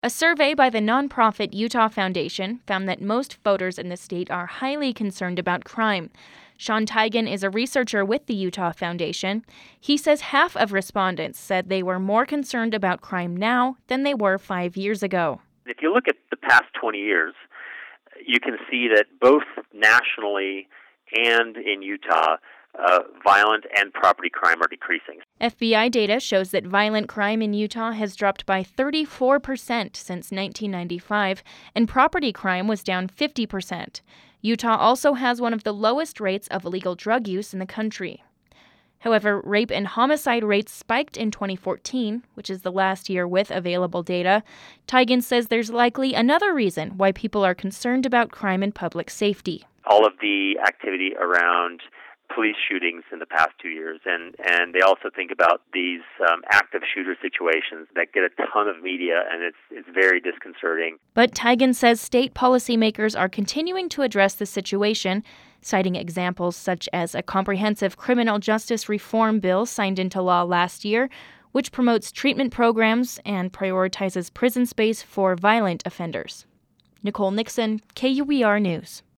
A survey by the nonprofit Utah Foundation found that most voters in the state are highly concerned about crime. Sean Tigan is a researcher with the Utah Foundation. He says half of respondents said they were more concerned about crime now than they were 5 years ago. If you look at the past 20 years, you can see that both nationally and in Utah, violent and property crime are decreasing. FBI data shows that violent crime in Utah has dropped by 34% since 1995, and property crime was down 50%. Utah also has one of the lowest rates of illegal drug use in the country. However, rape and homicide rates spiked in 2014, which is the last year with available data. Tigan says there's likely another reason why people are concerned about crime and public safety. All of the activity around police shootings in the past 2 years, and they also think about these active shooter situations that get a ton of media, and it's very disconcerting. But Tigan says state policymakers are continuing to address the situation, citing examples such as a comprehensive criminal justice reform bill signed into law last year, which promotes treatment programs and prioritizes prison space for violent offenders. Nicole Nixon, KUER News.